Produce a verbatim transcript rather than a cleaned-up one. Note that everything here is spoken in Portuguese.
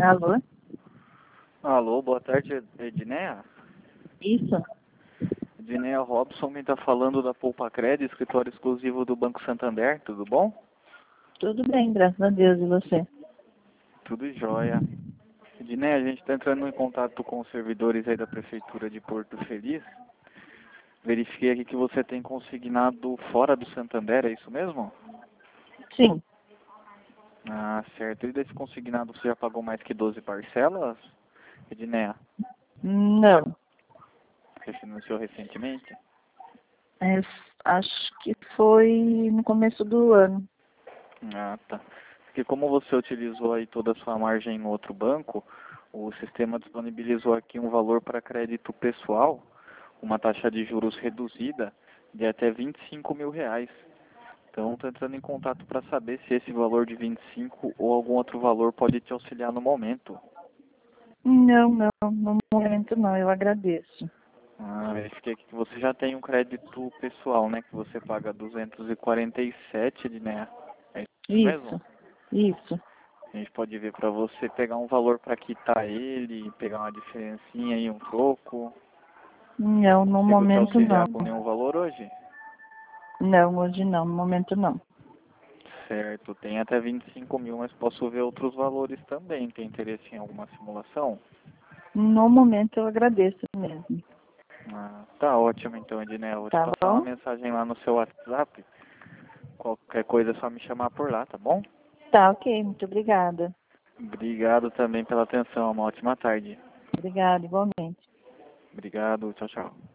Alô? Alô, boa tarde, Edneia. Isso? Edneia Robson me está falando da Poupa Cred, escritório exclusivo do Banco Santander, tudo bom? Tudo bem, graças a Deus, e você? Tudo jóia. Edneia, a gente está entrando em contato com os servidores aí da Prefeitura de Porto Feliz. Verifiquei aqui que você tem consignado fora do Santander, é isso mesmo? Sim. Ah, certo. E desse consignado você já pagou mais que doze parcelas, Edneia? Não. Você financiou recentemente? É, acho que foi no começo do ano. Ah, tá. Porque como você utilizou aí toda a sua margem em outro banco, o sistema disponibilizou aqui um valor para crédito pessoal, uma taxa de juros reduzida de até vinte e cinco mil reais. Então, estou entrando em contato para saber se esse valor de vinte e cinco ou algum outro valor pode te auxiliar no momento. Não, não, no momento não, eu agradeço. Ah, verifiquei aqui que você já tem um crédito pessoal, né? Que você paga duzentos e quarenta e sete de né? É isso mesmo? Isso, isso. A gente pode ver para você pegar um valor para quitar ele, pegar uma diferencinha e um troco. Não, no Consigo te momento não. auxiliar com nenhum valor hoje? Não, hoje não, no momento não. Certo, tem até vinte e cinco mil, mas posso ver outros valores também. Tem interesse em alguma simulação? No momento eu agradeço mesmo. Ah, tá ótimo então, Ednei. Eu vou te Tá passar uma bom? mensagem lá no seu WhatsApp. Qualquer coisa é só me chamar por lá, tá bom? Tá, ok, muito obrigada. Obrigado também pela atenção. Uma ótima tarde. Obrigada, igualmente. Obrigado, tchau, tchau.